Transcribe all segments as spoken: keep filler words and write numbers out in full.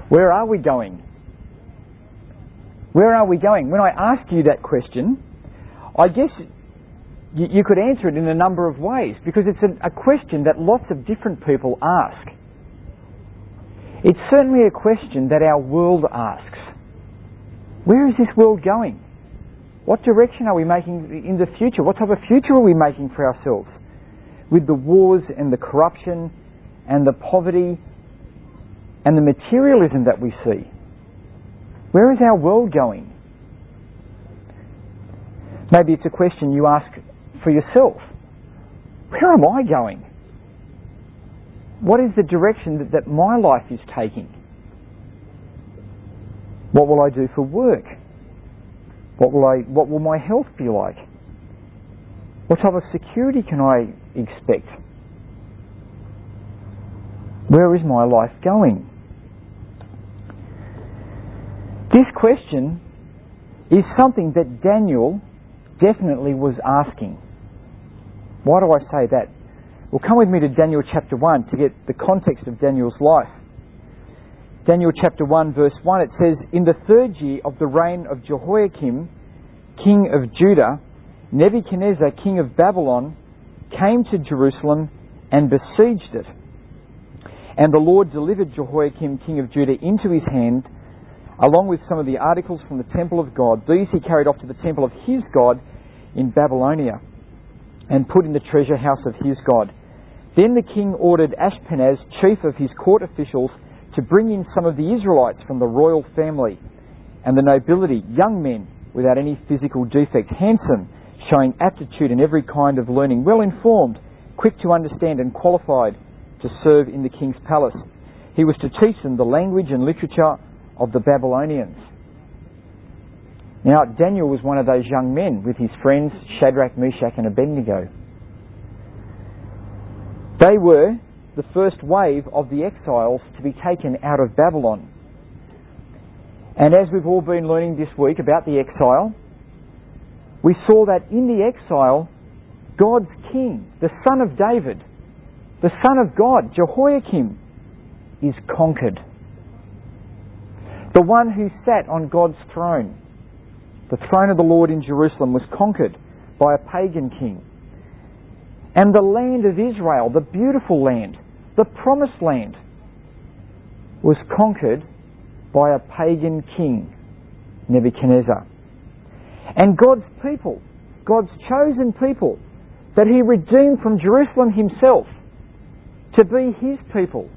Where are we going? Where are we going? When I ask you that question, I guess you, you could answer it in a number of ways, because it's a, a question that lots of different people ask. It's certainly a question that our world asks. Where is this world going? What direction are we making in the future? What type of future are we making for ourselves? With the wars and the corruption and the poverty and the materialism that we see. Where is our world going? Maybe it's a question you ask for yourself. Where am I going? What is the direction that, that my life is taking? What will I do for work? What will I? What will my health be like? What type of security can I expect? Where is my life going? This question is something that Daniel definitely was asking. Why do I say that? Well, come with me to Daniel chapter one to get the context of Daniel's life. Daniel chapter one verse one, it says, "In the third year of the reign of Jehoiakim, king of Judah, Nebuchadnezzar, king of Babylon, came to Jerusalem and besieged it. And the Lord delivered Jehoiakim, king of Judah, into his hand, along with some of the articles from the temple of God. These he carried off to the temple of his God in Babylonia, and put in the treasure house of his God. Then the king ordered Ashpenaz, chief of his court officials, to bring in some of the Israelites from the royal family and the nobility, young men without any physical defect, handsome, showing aptitude in every kind of learning, well informed, quick to understand and qualified to serve in the king's palace. He was to teach them the language and literature of the Babylonians." Now, Daniel was one of those young men with his friends Shadrach, Meshach and Abednego. They were the first wave of the exiles to be taken out of Babylon. And as we've all been learning this week about the exile, we saw that in the exile, God's king, the son of David, the son of God, Jehoiakim, is conquered. The one who sat on God's throne, the throne of the Lord in Jerusalem, was conquered by a pagan king. And the land of Israel, the beautiful land, the promised land, was conquered by a pagan king, Nebuchadnezzar. And God's people, God's chosen people, that he redeemed from Jerusalem himself to be his people,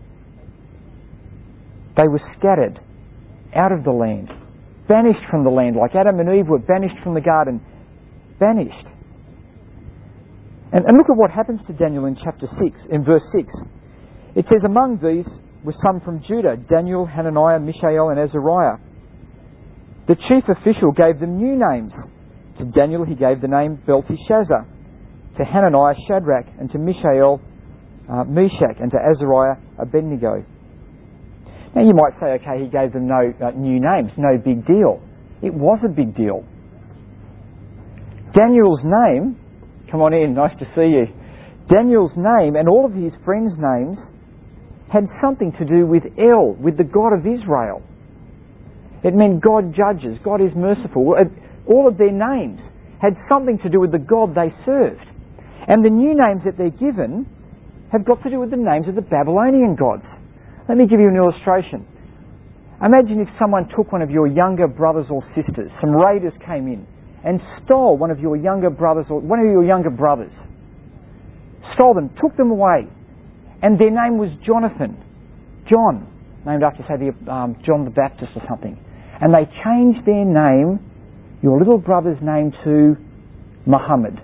they were scattered out of the land, banished from the land, like Adam and Eve were banished from the garden, banished. And, and look at what happens to Daniel in chapter six, in verse six. It says, "Among these were some from Judah, Daniel, Hananiah, Mishael and Azariah. The chief official gave them new names. To Daniel he gave the name Belteshazzar, to Hananiah Shadrach, and to Mishael uh, Meshach, and to Azariah Abednego." Now you might say, okay, he gave them no uh, new names, no big deal. It was a big deal. Daniel's name, come on in, nice to see you. Daniel's name and all of his friends' names had something to do with El, with the God of Israel. It meant God judges, God is merciful. All of their names had something to do with the God they served. And the new names that they're given have got to do with the names of the Babylonian gods. Let me give you an illustration. Imagine if someone took one of your younger brothers or sisters, some raiders came in and stole one of your younger brothers or one of your younger brothers. Stole them, took them away. And their name was Jonathan. John, named after, say, the, um, John the Baptist or something. And they changed their name, your little brother's name, to Muhammad.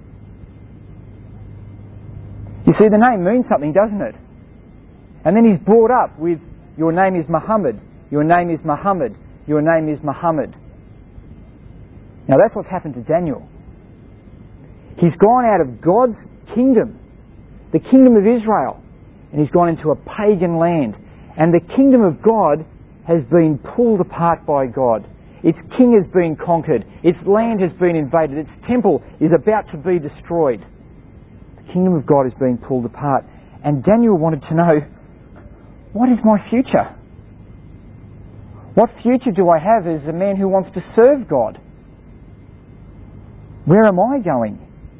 You see, the name means something, doesn't it? And then he's brought up with, your name is Muhammad, your name is Muhammad, your name is Muhammad. Now that's what's happened to Daniel. He's gone out of God's kingdom, the kingdom of Israel, and he's gone into a pagan land. And the kingdom of God has been pulled apart by God. Its king has been conquered. Its land has been invaded. Its temple is about to be destroyed. The kingdom of God is being pulled apart. And Daniel wanted to know, what is my future? What future do I have as a man who wants to serve God? Where am I going?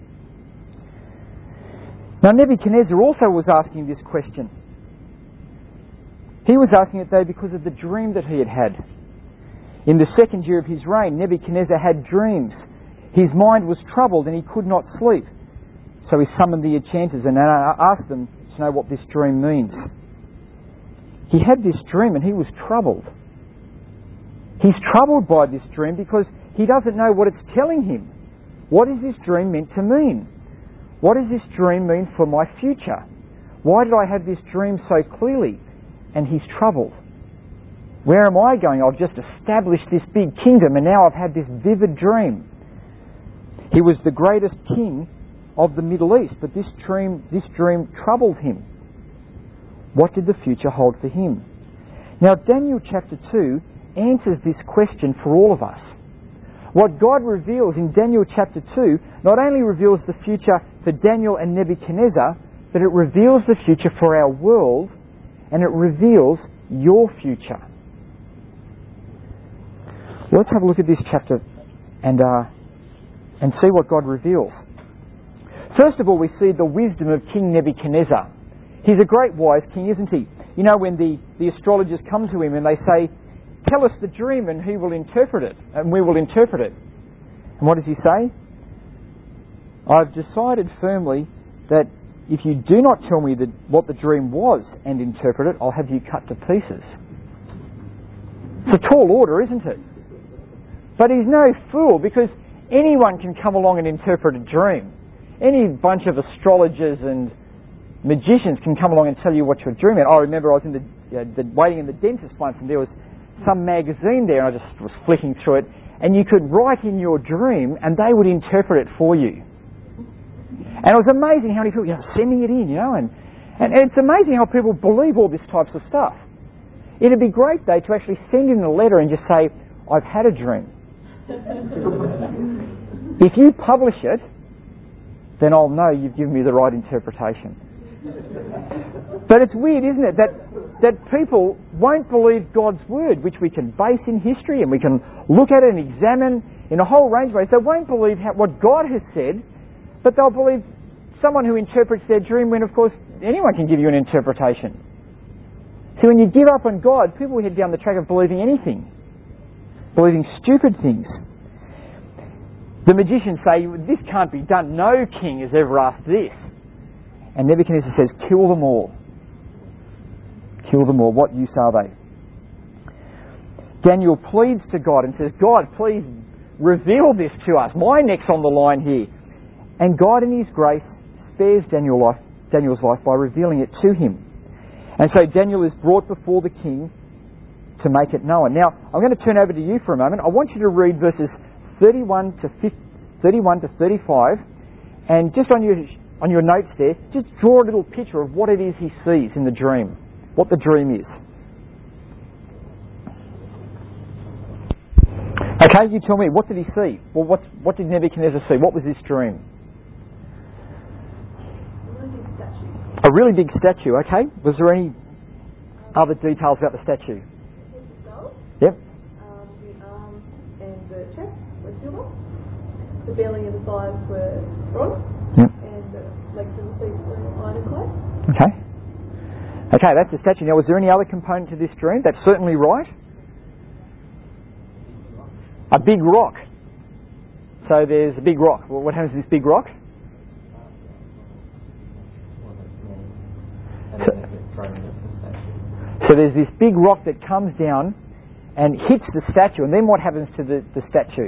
Now Nebuchadnezzar also was asking this question. He was asking it though because of the dream that he had had. In the second year of his reign, Nebuchadnezzar had dreams. His mind was troubled and he could not sleep. So he summoned the enchanters and asked them to know what this dream means. He had this dream and he was troubled. He's troubled by this dream because he doesn't know what it's telling him. What is this dream meant to mean? What does this dream mean for my future? Why did I have this dream so clearly? And he's troubled. Where am I going? I've just established this big kingdom and now I've had this vivid dream. He was the greatest king of the Middle East, but this dream, this dream troubled him. What did the future hold for him? Now Daniel chapter two answers this question for all of us. What God reveals in Daniel chapter two not only reveals the future for Daniel and Nebuchadnezzar, but it reveals the future for our world and it reveals your future. Let's have a look at this chapter and uh, and see what God reveals. First of all, we see the wisdom of King Nebuchadnezzar. He's a great wise king, isn't he? You know, when the, the astrologers come to him and they say, tell us the dream and he will interpret it, and we will interpret it. And what does he say? I've decided firmly that if you do not tell me the, what the dream was and interpret it, I'll have you cut to pieces. It's a tall order, isn't it? But he's no fool, because anyone can come along and interpret a dream. Any bunch of astrologers and magicians can come along and tell you what you're dreaming. I remember I was in the, uh, the waiting in the dentist once, and there was some magazine there, and I just was flicking through it, and you could write in your dream and they would interpret it for you. And it was amazing how many people, you know, sending it in, you know, and, and, and it's amazing how people believe all this types of stuff. It'd be great though to actually send in a letter and just say, I've had a dream. If you publish it, then I'll know you've given me the right interpretation. But it's weird, isn't it, that that people won't believe God's word, which we can base in history and we can look at it and examine in a whole range of ways. They won't believe how, what God has said, but they'll believe someone who interprets their dream when, of course, anyone can give you an interpretation. See, when you give up on God, people head down the track of believing anything, believing stupid things. The magicians say, this can't be done. No king has ever asked this. And Nebuchadnezzar says, kill them all. Kill them all. What use are they? Daniel pleads to God and says, God, please reveal this to us. My neck's on the line here. And God in His grace spares Daniel life, Daniel's life by revealing it to him. And so Daniel is brought before the king to make it known. Now, I'm going to turn over to you for a moment. I want you to read verses thirty-one to fifty, thirty-one to thirty-five, and just on your on your notes there, just draw a little picture of what it is he sees in the dream, what the dream is. Okay, you tell me, what did he see? Well, what what did Nebuchadnezzar see? What was this dream? A really big statue, okay. Was there any other details about the statue? Yep. Um, the arms and the chest were silver. The belly and the thighs were bronze. Yep. And the legs and the feet were iron and clay. Okay. Okay, that's the statue. Now, was there any other component to this dream? That's certainly right. A big rock. So there's a big rock. Well, what happens to this big rock? So, so there's this big rock that comes down and hits the statue, and then what happens to the, the statue?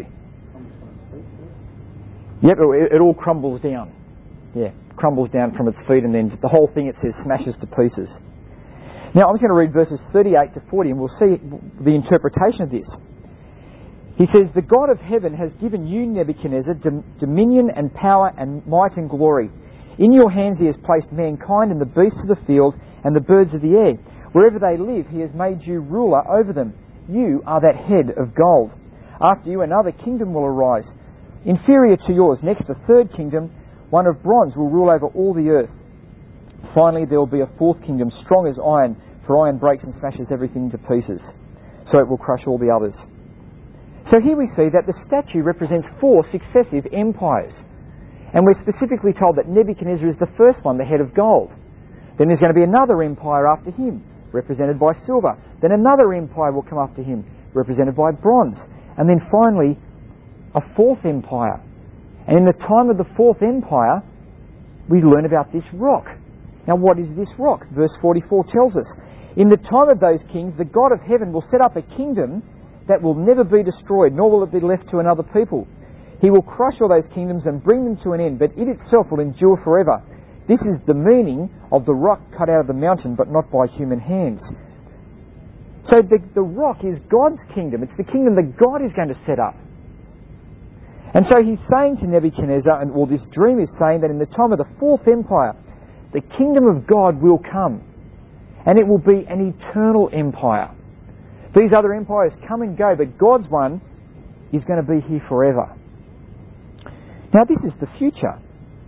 Yep, it, it all crumbles down. Yeah, crumbles down from its feet, and then the whole thing, it says, smashes to pieces. Now, I'm just going to read verses thirty-eight to forty, and we'll see the interpretation of this. He says, the God of heaven has given you, Nebuchadnezzar, dom- dominion and power and might and glory. In your hands he has placed mankind and the beasts of the field and the birds of the air. Wherever they live, he has made you ruler over them. You are that head of gold. After you, another kingdom will arise, inferior to yours. Next, a third kingdom, one of bronze, will rule over all the earth. Finally, there will be a fourth kingdom, strong as iron, for iron breaks and smashes everything to pieces. so it will crush all the others. So here we see that the statue represents four successive empires. And we're specifically told that Nebuchadnezzar is the first one, the head of gold. Then there's going to be another empire after him, represented by silver. Then another empire will come after him, represented by bronze. And then finally, a fourth empire. And in the time of the fourth empire, we learn about this rock. Now what is this rock? Verse forty-four tells us, in the time of those kings, the God of heaven will set up a kingdom that will never be destroyed, nor will it be left to another people. He will crush all those kingdoms and bring them to an end, but it itself will endure forever. This is the meaning of the rock cut out of the mountain, but not by human hands. So the, the rock is God's kingdom. It's the kingdom that God is going to set up. And so he's saying to Nebuchadnezzar, and well, this dream is saying that in the time of the fourth empire, the kingdom of God will come. And it will be an eternal empire. These other empires come and go, but God's one is going to be here forever. Now this is the future.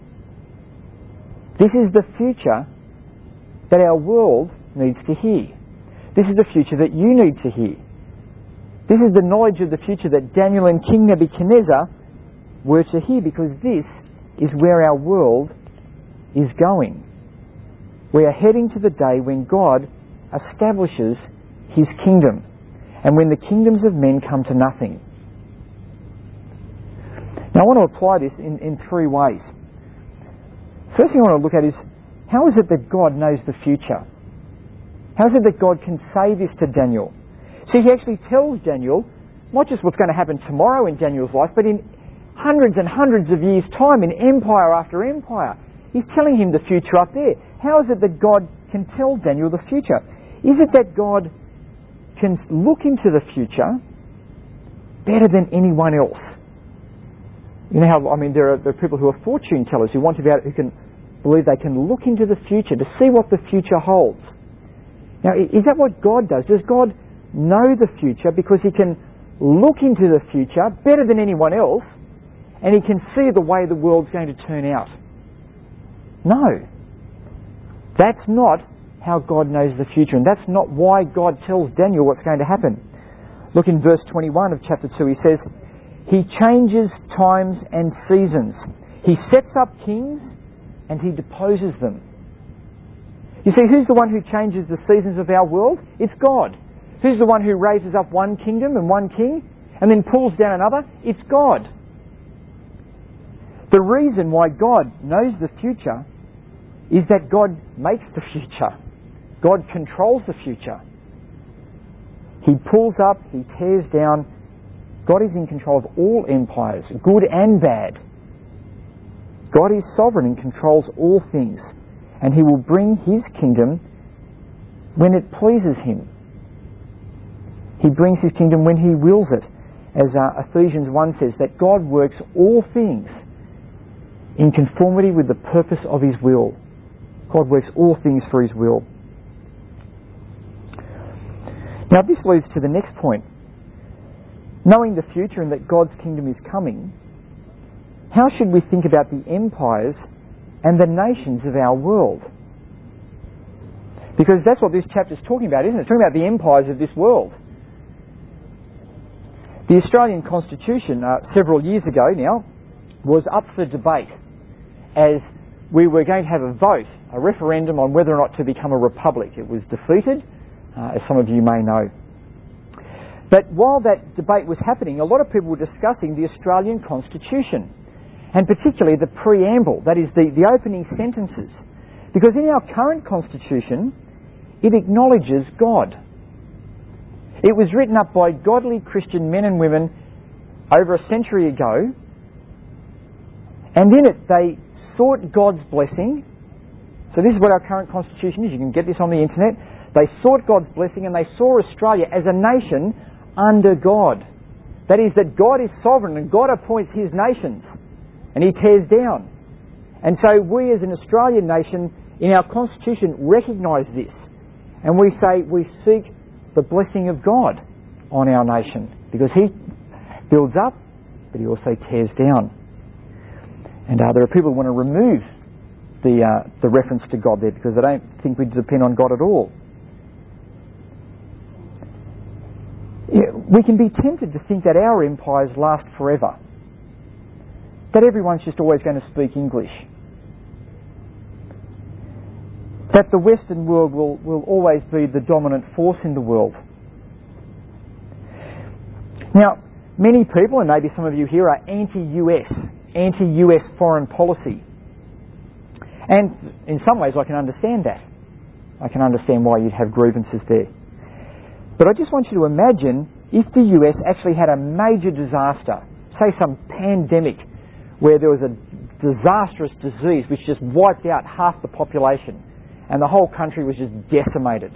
This is the future that our world needs to hear. This is the future that you need to hear. This is the knowledge of the future that Daniel and King Nebuchadnezzar were to hear, because this is where our world is going. We are heading to the day when God establishes His kingdom, and when the kingdoms of men come to nothing. Now I want to apply this in, in three ways. First thing I want to look at is, how is it that God knows the future? How is it that God can say this to Daniel? See, He actually tells Daniel not just what's going to happen tomorrow in Daniel's life, but in hundreds and hundreds of years' time, in empire after empire. He's telling him the future up there. How is it that God can tell Daniel the future? Is it that God can look into the future better than anyone else? You know how, I mean, there are, there are people who are fortune tellers who want to be able, who can believe they can look into the future to see what the future holds. Now, is that what God does? Does God know the future because He can look into the future better than anyone else, and He can see the way the world's going to turn out? No. That's not how God knows the future, and that's not why God tells Daniel what's going to happen. Look in verse twenty-one of chapter two. He says, He changes times and seasons. He sets up kings and He deposes them. You see, who's the one who changes the seasons of our world? It's God. Who's the one who raises up one kingdom and one king and then pulls down another? It's God. The reason why God knows the future is that God makes the future. God controls the future. He pulls up, He tears down. God is in control of all empires, good and bad. God is sovereign and controls all things, and He will bring His kingdom when it pleases Him. He brings His kingdom when He wills it. As uh, Ephesians one says, that God works all things in conformity with the purpose of His will. God works all things for His will. Now this leads to the next point. Knowing the future and that God's kingdom is coming, how should we think about the empires and the nations of our world? Because that's what this chapter is talking about, isn't it? It's talking about the empires of this world. The Australian Constitution, uh, several years ago now, was up for debate as we were going to have a vote, a referendum on whether or not to become a republic. It was defeated, uh, as some of you may know. But while that debate was happening, a lot of people were discussing the Australian Constitution, and particularly the preamble, that is the, the opening sentences. Because in our current Constitution, it acknowledges God. It was written up by godly Christian men and women over a century ago, and in it they sought God's blessing. So this is what our current Constitution is. You can get this on the internet. They sought God's blessing, and they saw Australia as a nation under God. That is, that God is sovereign and God appoints His nations and He tears down. And so we as an Australian nation in our Constitution recognise this, and we say we seek the blessing of God on our nation, because He builds up but He also tears down. And uh, there are people who want to remove the, uh, the reference to God there because they don't think we depend on God at all. we can be tempted to think that our empires last forever, that everyone's just always going to speak English, that the Western world will, will always be the dominant force in the world. Now, many people, and maybe some of you here, are anti-U S, anti-U S foreign policy. And in some ways I can understand that. I can understand why you'd have grievances there. But I just want you to imagine if the U S actually had a major disaster, say some pandemic where there was a disastrous disease which just wiped out half the population and the whole country was just decimated.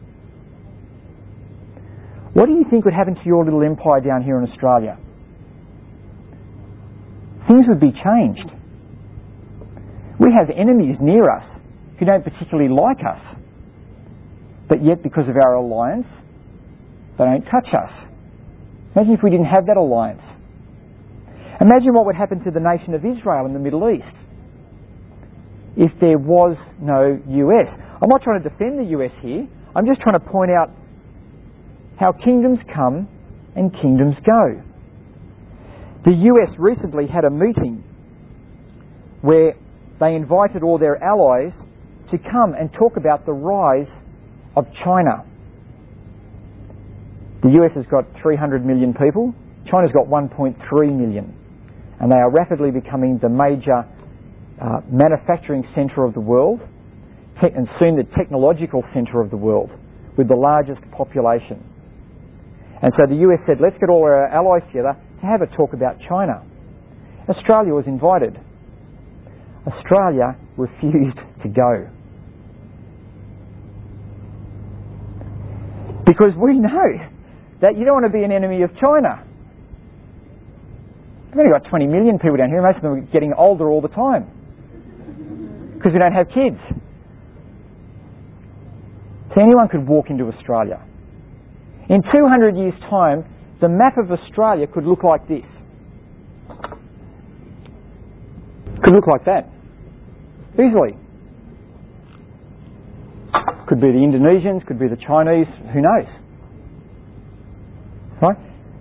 What do you think would happen to your little empire down here in Australia? Things would be changed. We have enemies near us who don't particularly like us, but yet because of our alliance, they don't touch us. Imagine if we didn't have that alliance. Imagine what would happen to the nation of Israel in the Middle East if there was no U S. I'm not trying to defend the U S here. I'm just trying to point out how kingdoms come and kingdoms go. The U S recently had a meeting where they invited all their allies to come and talk about the rise of China. The U S has got three hundred million people. China's got one point three million. And they are rapidly becoming the major uh, manufacturing centre of the world, te- and soon the technological centre of the world, with the largest population. And so the U S said, let's get all our allies together to have a talk about China. Australia was invited. Australia refused to go. Because we know that you don't want to be an enemy of China. We've only got twenty million people down here. Most of them are getting older all the time because we don't have kids. So anyone could walk into Australia. In two hundred years' time, the map of Australia could look like this. Could look like that. Easily. Could be the Indonesians, could be the Chinese, who knows? Right?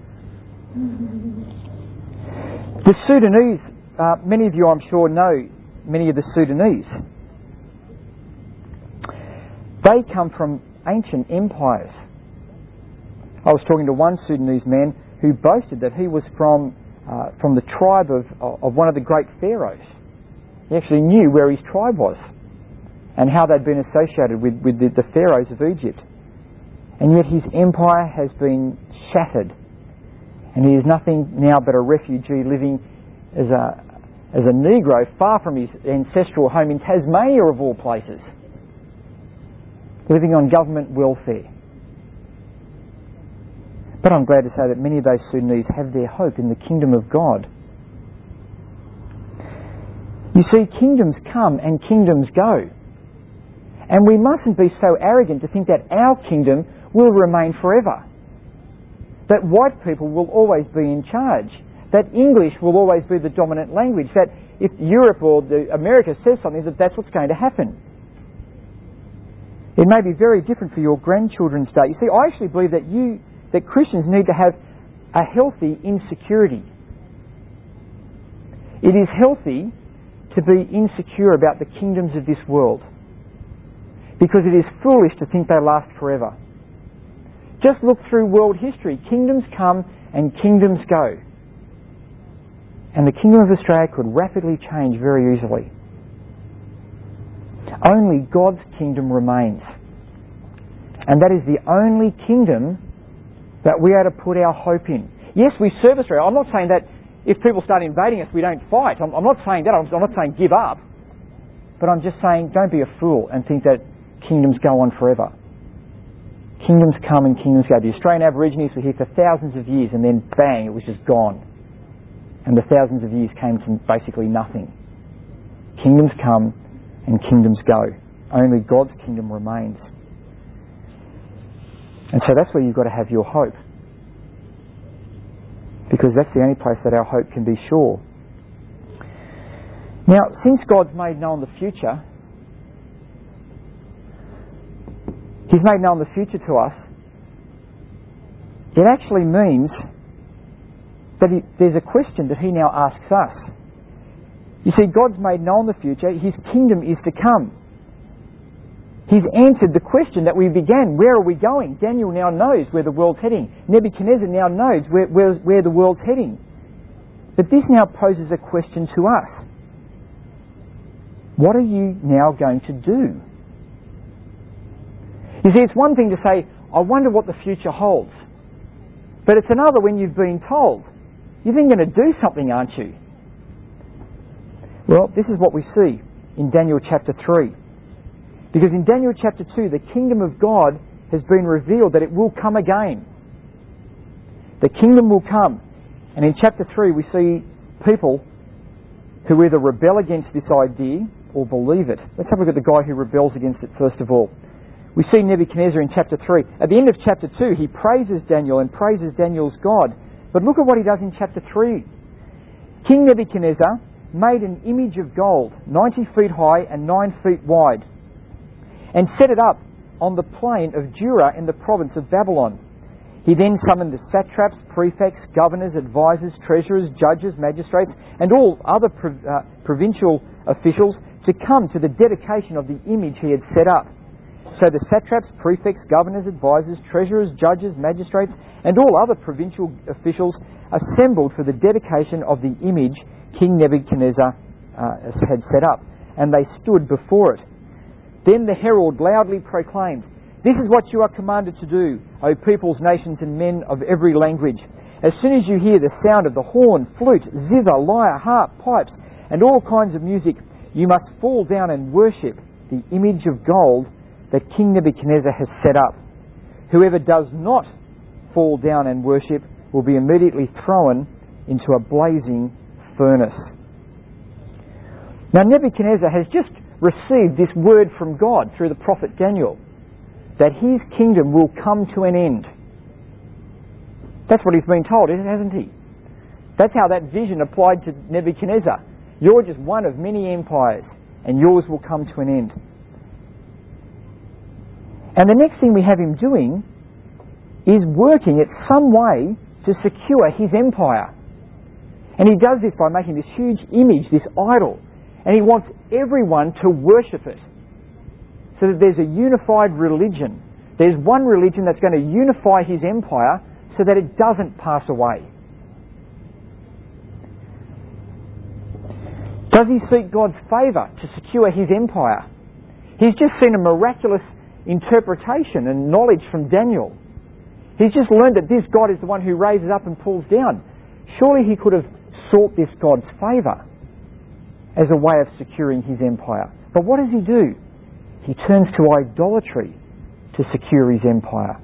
The Sudanese, uh, many of you I'm sure know many of the Sudanese. They come from ancient empires. I was talking to one Sudanese man who boasted that he was from uh, from the tribe of, of one of the great pharaohs. He actually knew where his tribe was and how they'd been associated with, with the, the pharaohs of Egypt. And yet his empire has been shattered. And he is nothing now but a refugee living as a, as a Negro far from his ancestral home in Tasmania, of all places, living on government welfare. But I'm glad to say that many of those Sudanese have their hope in the kingdom of God. You see, kingdoms come and kingdoms go. And we mustn't be so arrogant to think that our kingdom will remain forever. That white people will always be in charge. That English will always be the dominant language. That if Europe or the America says something, that that's what's going to happen. It may be very different for your grandchildren's day. You see, I actually believe that you, that Christians need to have a healthy insecurity. It is healthy to be insecure about the kingdoms of this world, because it is foolish to think they last forever. Just look through world history. Kingdoms come and kingdoms go. And the kingdom of Australia could rapidly change very easily. Only God's kingdom remains. And that is the only kingdom that we are to put our hope in. Yes, we serve Australia. I'm not saying that if people start invading us, we don't fight. I'm, I'm not saying that. I'm, I'm not saying give up. But I'm just saying don't be a fool and think that kingdoms go on forever. Kingdoms come and kingdoms go. The Australian Aborigines were here for thousands of years, and then bang, it was just gone. And the thousands of years came to basically nothing. Kingdoms come and kingdoms go. Only God's kingdom remains. And so that's where you've got to have your hope. Because that's the only place that our hope can be sure. Now, since God's made known the future, He's made known the future to us, it actually means that he, there's a question that he now asks us. You see, God's made known the future. His kingdom is to come. He's answered the question that we began. Where are we going? Daniel now knows where the world's heading. Nebuchadnezzar now knows where, where, where the world's heading. But this now poses a question to us. What are you now going to do? You see, it's one thing to say, I wonder what the future holds. But it's another when you've been told. You're then going to do something, aren't you? Well, this is what we see in Daniel chapter three. Because in Daniel chapter two, the kingdom of God has been revealed that it will come again. The kingdom will come. And in chapter three, we see people who either rebel against this idea or believe it. Let's have a look at the guy who rebels against it first of all. We see Nebuchadnezzar in chapter three. At the end of chapter two, he praises Daniel and praises Daniel's God. But look at what he does in chapter three. King Nebuchadnezzar made an image of gold, ninety feet high and nine feet wide, and set it up on the plain of Dura in the province of Babylon. He then summoned the satraps, prefects, governors, advisors, treasurers, judges, magistrates, and all other prov- uh, provincial officials to come to the dedication of the image he had set up. So the satraps, prefects, governors, advisors, treasurers, judges, magistrates, and all other provincial officials assembled for the dedication of the image King Nebuchadnezzar uh, had set up, and they stood before it. Then the herald loudly proclaimed, "This is what you are commanded to do, O peoples, nations and men of every language. As soon as you hear the sound of the horn, flute, zither, lyre, harp, pipes, and all kinds of music, you must fall down and worship the image of gold that King Nebuchadnezzar has set up. Whoever does not fall down and worship will be immediately thrown into a blazing furnace." Now Nebuchadnezzar has just received this word from God through the prophet Daniel, that his kingdom will come to an end. That's what he's been told, hasn't he? That's how that vision applied to Nebuchadnezzar. You're just one of many empires, and yours will come to an end. And the next thing we have him doing is working at some way to secure his empire. And he does this by making this huge image, this idol, and he wants everyone to worship it, so that there's a unified religion. There's one religion that's going to unify his empire so that it doesn't pass away. Does he seek God's favour to secure his empire? He's just seen a miraculous interpretation and knowledge from Daniel. He's just learned that this God is the one who raises up and pulls down. Surely he could have sought this God's favour as a way of securing his empire. But what does he do? He turns to idolatry to secure his empire.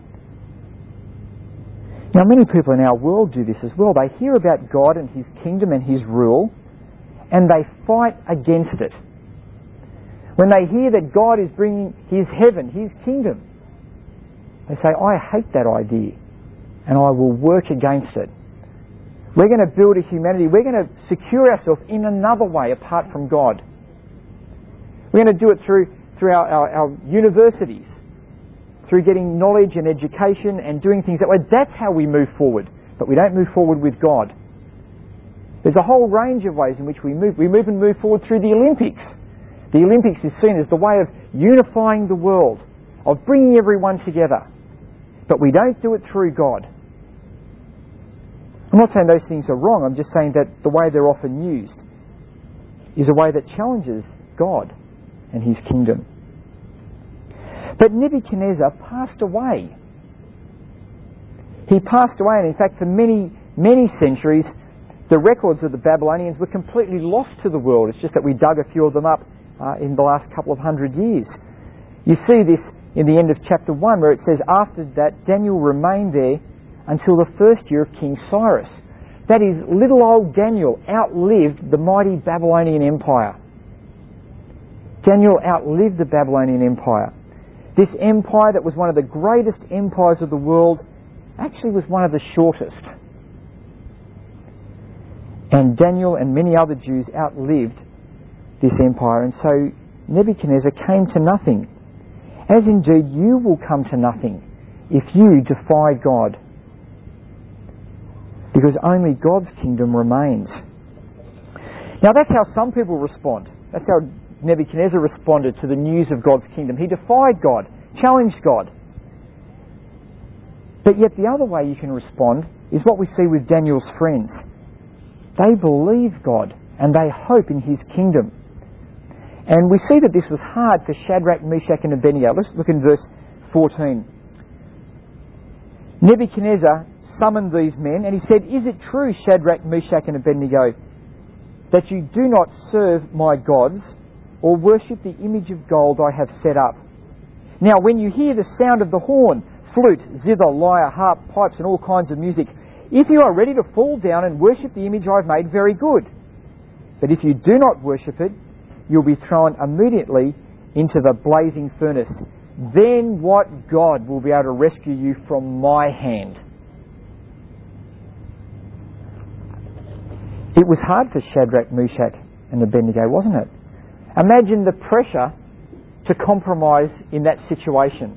Now, many people in our world do this as well. They hear about God and his kingdom and his rule, and they fight against it. When they hear that God is bringing his heaven, his kingdom, they say, I hate that idea, and I will work against it. We're going to build a humanity. We're going to secure ourselves in another way apart from God. We're going to do it through, through our, our, our universities, through getting knowledge and education and doing things that way. That's how we move forward. But we don't move forward with God. There's a whole range of ways in which we move. We move and move forward through the Olympics. The Olympics is seen as the way of unifying the world, of bringing everyone together. But we don't do it through God. I'm not saying those things are wrong. I'm just saying that the way they're often used is a way that challenges God and his kingdom. But Nebuchadnezzar passed away. He passed away, and in fact for many, many centuries the records of the Babylonians were completely lost to the world. It's just that we dug a few of them up uh, in the last couple of hundred years. You see this in the end of chapter one, where it says, after that Daniel remained there until the first year of King Cyrus. That is, little old Daniel outlived the mighty Babylonian Empire. Daniel outlived the Babylonian Empire. This empire that was one of the greatest empires of the world actually was one of the shortest. And Daniel and many other Jews outlived this empire, and so Nebuchadnezzar came to nothing. As indeed you will come to nothing if you defy God because only God's kingdom remains. Now that's how some people respond. That's how Nebuchadnezzar responded to the news of God's kingdom. He defied God, challenged God. But yet the other way you can respond is what we see with Daniel's friends. They believe God and they hope in his kingdom. And we see that this was hard for Shadrach, Meshach and Abednego. Let's look in verse fourteen. Nebuchadnezzar summoned these men and he said, "Is it true, Shadrach, Meshach and Abednego, that you do not serve my gods or worship the image of gold I have set up? Now when you hear the sound of the horn, flute, zither, lyre, harp, pipes and all kinds of music, if you are ready to fall down and worship the image I have made, very good. But if you do not worship it, you'll be thrown immediately into the blazing furnace. Then what God will be able to rescue you from my hand?" It was hard for Shadrach, Meshach and Abednego, wasn't it? Imagine the pressure to compromise in that situation.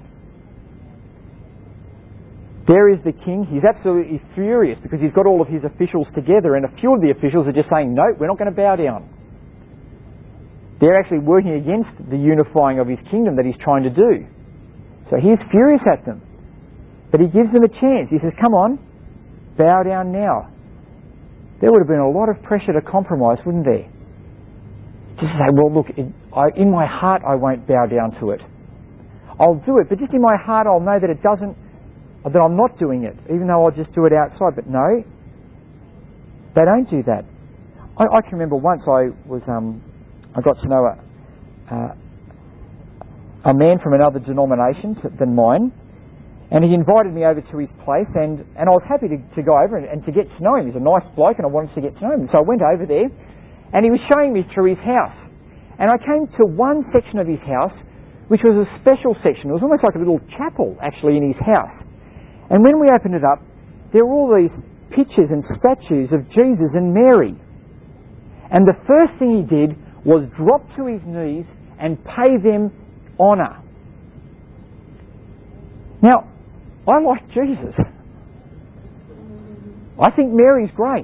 There is the king. He's absolutely furious because he's got all of his officials together, and a few of the officials are just saying, "No, we're not going to bow down." They're actually working against the unifying of his kingdom that he's trying to do. So he's furious at them. But he gives them a chance. He says, "Come on, bow down now." There would have been a lot of pressure to compromise, wouldn't there? Just to say, "Well, look, in, I, in my heart I won't bow down to it. I'll do it, but just in my heart I'll know that it doesn't, that I'm not doing it, even though I'll just do it outside." But no, they don't do that. I, I can remember once I was, um, I got to know a, uh, a man from another denomination than mine, and he invited me over to his place, and, and I was happy to, to go over and, and to get to know him. He's a nice bloke, and I wanted to get to know him. So I went over there, and he was showing me through his house. And I came to one section of his house, which was a special section. It was almost like a little chapel, actually, in his house. And when we opened it up, there were all these pictures and statues of Jesus and Mary. And the first thing he did was drop to his knees and pay them honour. Now, I like Jesus. I think Mary's great.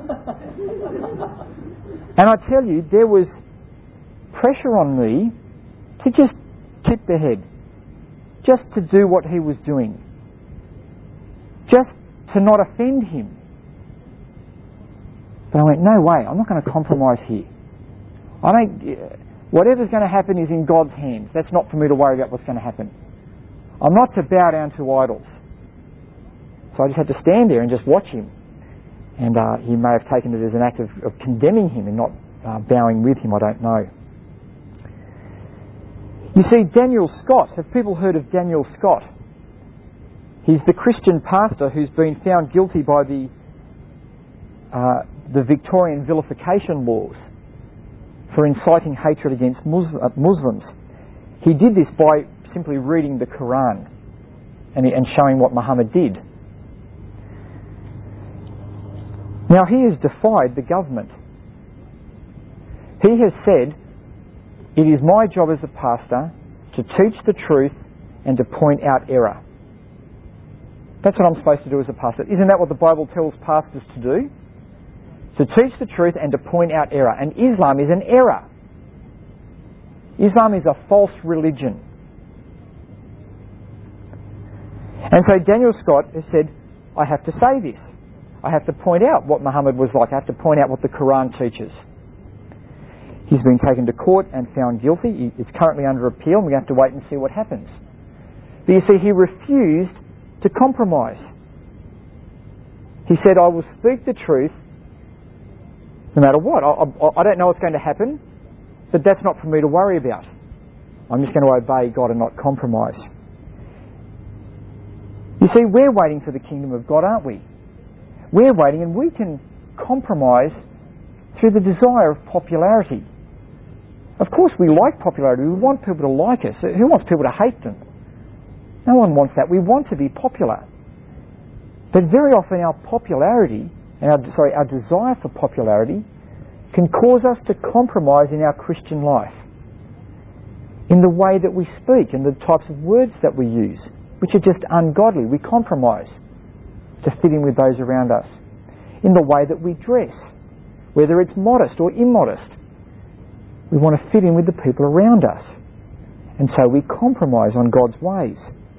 And I tell you, there was pressure on me to just tip the head, just to do what he was doing, just to not offend him. But I went, no way, I'm not going to compromise here. I don't, whatever's going to happen is in God's hands. That's not for me to worry about what's going to happen. I'm not to bow down to idols. So I just had to stand there and just watch him. And uh, he may have taken it as an act of, of condemning him and not uh, bowing with him, I don't know. You see, Daniel Scott, have people heard of Daniel Scott? He's the Christian pastor who's been found guilty by the uh, the Victorian vilification laws for inciting hatred against Muslims. He did this by simply reading the Quran and, and showing what Muhammad did. Now he has defied the government. He has said, "It is my job as a pastor to teach the truth and to point out error." That's what I'm supposed to do as a pastor. Isn't that what the Bible tells pastors to do? To teach the truth and to point out error. And Islam is an error. Islam is a false religion. And so Daniel Scott has said, I have to say this. I have to point out what Muhammad was like. I have to point out what the Quran teaches. He's been taken to court and found guilty. It's currently under appeal, and we have to wait and see what happens. But you see, he refused to compromise. He said, I will speak the truth no matter what. I, I, I don't know what's going to happen, but that's not for me to worry about. I'm just going to obey God and not compromise. You see, we're waiting for the kingdom of God, aren't we? We're waiting, and we can compromise through the desire of popularity. Of course we like popularity. We want people to like us. Who wants people to hate them? No one wants that. We want to be popular. But very often our popularity, and our, sorry, our desire for popularity can cause us to compromise in our Christian life, in the way that we speak and the types of words that we use, which are just ungodly. We compromise to fit in with those around us. in the way that we dress, whether it's modest or immodest. We want to fit in with the people around us. And so we compromise on God's ways.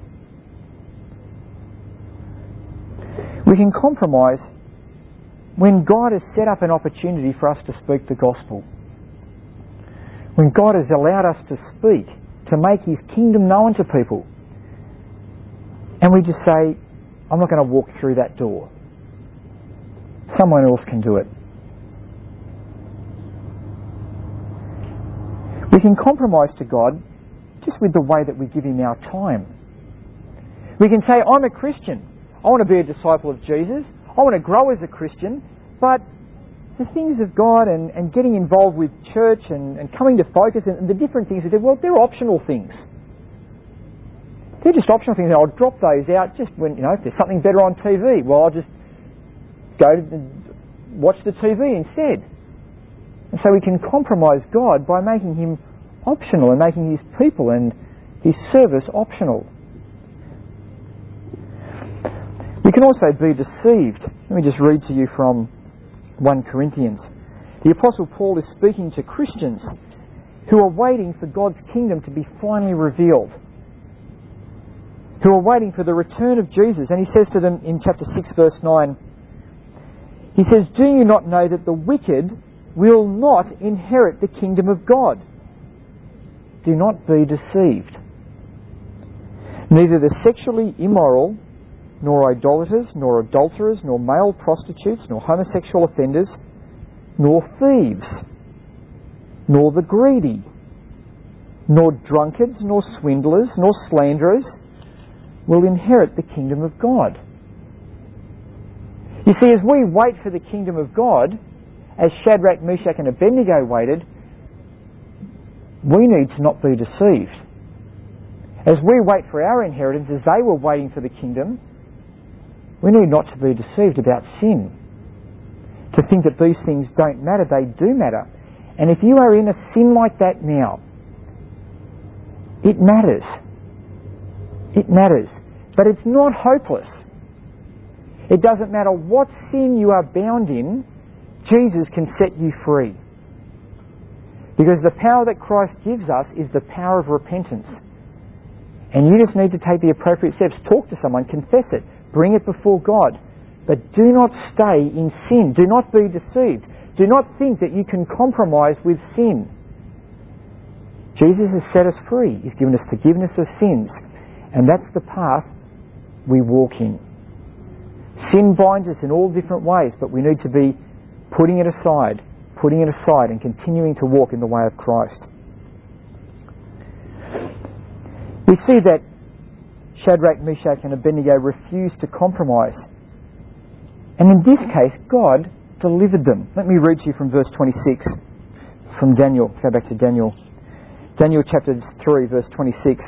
We can compromise when God has set up an opportunity for us to speak the gospel. When God has allowed us to speak, to make His kingdom known to people. And we just say, I'm not going to walk through that door. Someone else can do it. We can compromise to God just with the way that we give Him our time. We can say, I'm a Christian. I want to be a disciple of Jesus. I want to grow as a Christian. But the things of God and, and getting involved with church and, and coming to focus and, and the different things we do, well, they're optional things. They're just optional things. I'll drop those out just when, you know, if there's something better on T V, well, I'll just go to the, watch the T V instead. And so we can compromise God by making Him optional and making His people and His service optional. We can also be deceived. Let me just read to you from First Corinthians. The Apostle Paul is speaking to Christians who are waiting for God's kingdom to be finally revealed, who are waiting for the return of Jesus. And he says to them in chapter six verse nine, he says, do you not know that the wicked will not inherit the kingdom of God? Do not be deceived. Neither the sexually immoral, nor idolaters, nor adulterers, nor male prostitutes, nor homosexual offenders, nor thieves, nor the greedy, nor drunkards, nor swindlers, nor slanderers will inherit the kingdom of God. You see, as we wait for the kingdom of God, as Shadrach, Meshach and Abednego waited, we need to not be deceived. As we wait for our inheritance, as they were waiting for the kingdom, we need not to be deceived about sin. To think that these things don't matter, they do matter. And if you are in a sin like that now, it matters. It matters. But it's not hopeless. It doesn't matter what sin you are bound in, Jesus can set you free. Because the power that Christ gives us is the power of repentance. And you just need to take the appropriate steps. Talk to someone, confess it, bring it before God. But do not stay in sin. Do not be deceived. Do not think that you can compromise with sin. Jesus has set us free. He's given us forgiveness of sins. And that's the path we walk in. Sin binds us in all different ways, but we need to be putting it aside, putting it aside and continuing to walk in the way of Christ. We see that Shadrach, Meshach and Abednego refused to compromise. And in this case, God delivered them. Let me read to you from verse twenty-six, from Daniel. Go back to Daniel. Daniel chapter three, verse twenty-six.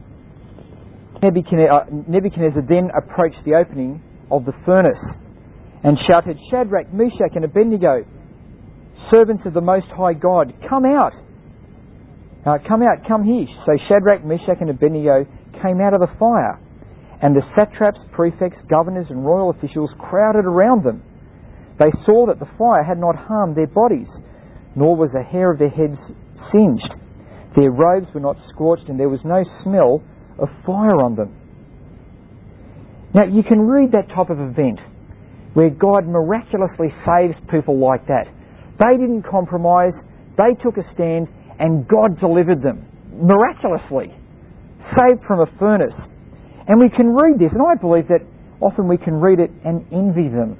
Nebuchadnezzar then approached the opening of the furnace and shouted, Shadrach, Meshach and Abednego, servants of the Most High God, come out. Uh, come out, come here. So Shadrach, Meshach and Abednego came out of the fire, and the satraps, prefects, governors and royal officials crowded around them. They saw that the fire had not harmed their bodies, nor was a hair of their heads singed. Their robes were not scorched, and there was no smell of fire on them. Now, you can read that type of event where God miraculously saves people like that. They didn't compromise, they took a stand, and God delivered them miraculously, saved from a furnace. And we can read this, and I believe that often we can read it and envy them.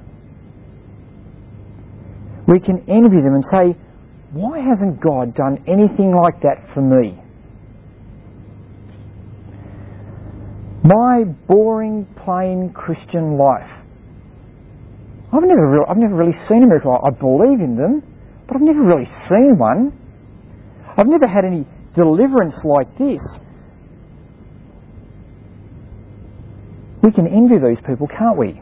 We can envy them and say, why hasn't God done anything like that for me? My boring, plain Christian life. I've never, really, I've never really seen a miracle. I believe in them, but I've never really seen one. I've never had any deliverance like this. We can envy these people, can't we?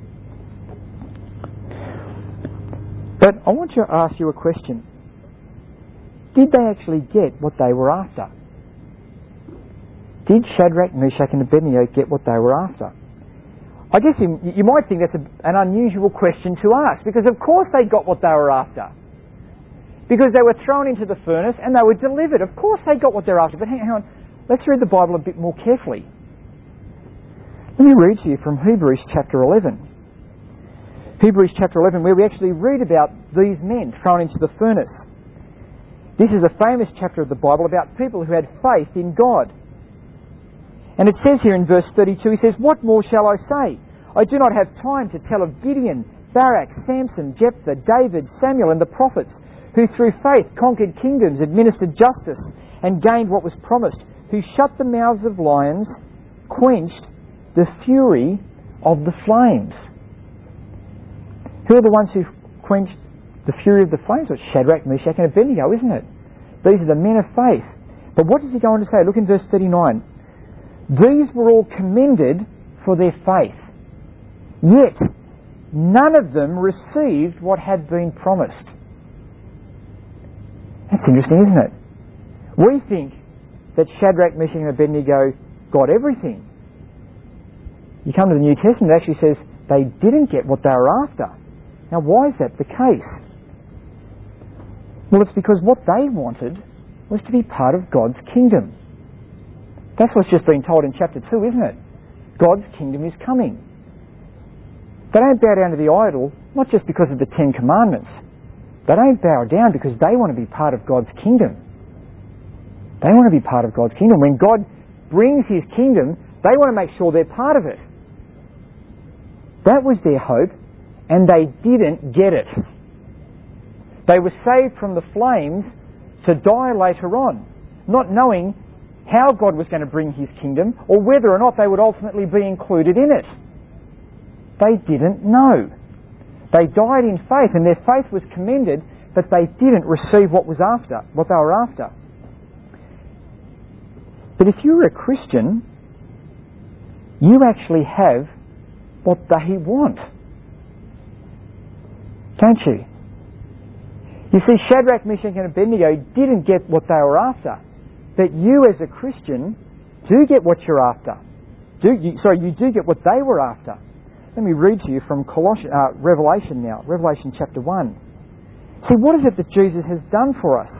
But I want to ask you a question. Did they actually get what they were after? Did Shadrach, Meshach and Abednego get what they were after? I guess you, you might think that's a, an unusual question to ask, because of course they got what they were after. Because they were thrown into the furnace and they were delivered. Of course they got what they're after. But hang, hang on, let's read the Bible a bit more carefully. Let me read to you from Hebrews chapter eleven. Hebrews chapter eleven, where we actually read about these men thrown into the furnace. This is a famous chapter of the Bible about people who had faith in God. And it says here in verse thirty-two, he says, "What more shall I say? I do not have time to tell of Gideon, Barak, Samson, Jephthah, David, Samuel, and the prophets, who through faith conquered kingdoms, administered justice, and gained what was promised, who shut the mouths of lions, quenched the fury of the flames." Who are the ones who quenched the fury of the flames? Well, it's Shadrach, Meshach, and Abednego, isn't it? These are the men of faith. But what does he go on to say? Look in verse thirty-nine. "These were all commended for their faith, yet none of them received what had been promised." That's interesting, isn't it? We think that Shadrach, Meshach, and Abednego got everything. You come to the New Testament, it actually says they didn't get what they were after. Now, why is that the case? Well, it's because what they wanted was to be part of God's kingdom. That's what's just been told in chapter two, isn't it? God's kingdom is coming. They don't bow down to the idol, not just because of the Ten Commandments. They don't bow down because they want to be part of God's kingdom. They want to be part of God's kingdom. When God brings His kingdom, they want to make sure they're part of it. That was their hope, and they didn't get it. They were saved from the flames to die later on, not knowing how God was going to bring His kingdom or whether or not they would ultimately be included in it. They didn't know. They died in faith, and their faith was commended, but they didn't receive what was after, what they were after. But if you're a Christian, you actually have what they want, don't you? You see, Shadrach, Meshach, and Abednego didn't get what they were after, but you as a Christian do get what you're after. Do you, sorry, you do get what they were after. Let me read to you from Colossians, uh, Revelation now, Revelation chapter one. See, what is it that Jesus has done for us?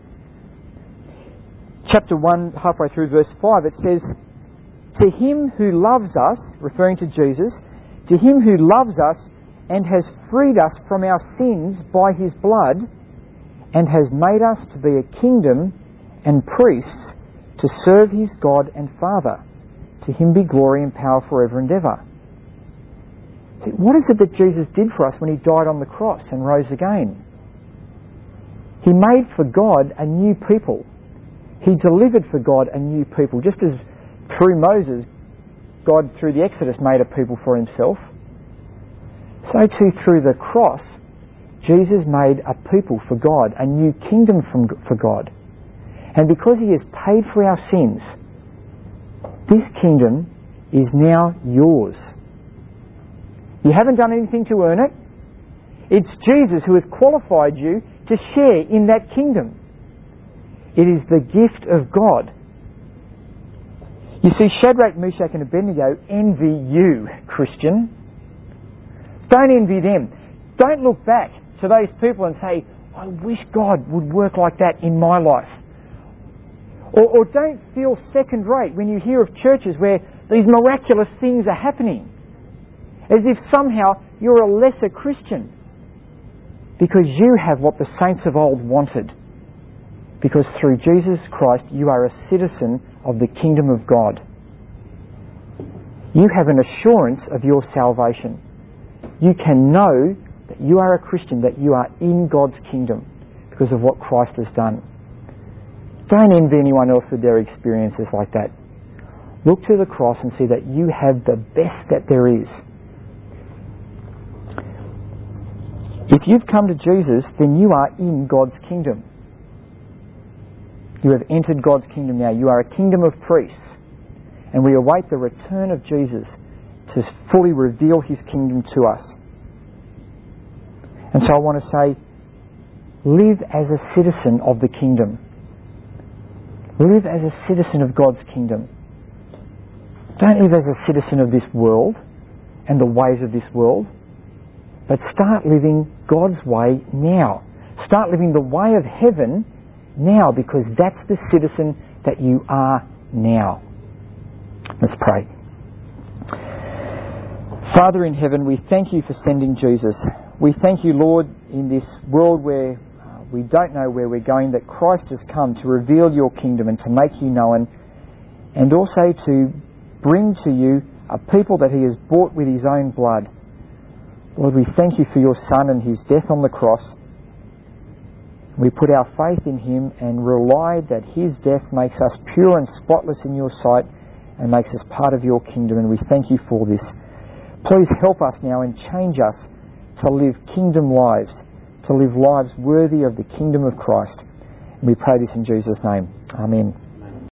Chapter one, halfway through verse five, it says, "To Him who loves us," referring to Jesus, "to Him who loves us and has freed us from our sins by His blood and has made us to be a kingdom and priests to serve His God and Father. To Him be glory and power forever and ever." See, what is it that Jesus did for us when He died on the cross and rose again? He made for God a new people. He delivered for God a new people. Just as through Moses, God through the Exodus made a people for Himself, so too through the cross, Jesus made a people for God, a new kingdom from, for God. And because He has paid for our sins, this kingdom is now yours. You haven't done anything to earn it. It's Jesus who has qualified you to share in that kingdom. It is the gift of God. You see, Shadrach, Meshach, and Abednego envy you, Christian. Don't envy them. Don't look back to those people and say, "I wish God would work like that in my life." Or, or don't feel second rate when you hear of churches where these miraculous things are happening, as if somehow you're a lesser Christian, because you have what the saints of old wanted. Because through Jesus Christ you are a citizen of the kingdom of God. You have an assurance of your salvation. You can know that you are a Christian, that you are in God's kingdom because of what Christ has done. Don't envy anyone else with their experiences like that. Look to the cross and see that you have the best that there is. If you've come to Jesus, then you are in God's kingdom. You have entered God's kingdom now. You are a kingdom of priests. And we await the return of Jesus to fully reveal His kingdom to us. And so I want to say, live as a citizen of the kingdom. Live as a citizen of God's kingdom. Don't live as a citizen of this world. and the ways of this world, but start living God's way now. Start living the way of heaven now, because that's the citizen that you are now. Let's pray. Father in heaven, we thank you for sending Jesus. We thank you, Lord, in this world where uh, we don't know where we're going, that Christ has come to reveal your kingdom and to make you known, and also to bring to you a people that he has bought with his own blood. Lord, we thank you for your Son and his death on the cross. We put our faith in him and rely that his death makes us pure and spotless in your sight and makes us part of your kingdom, and we thank you for this. Please help us now and change us to live kingdom lives, to live lives worthy of the kingdom of Christ. And we pray this in Jesus' name. Amen.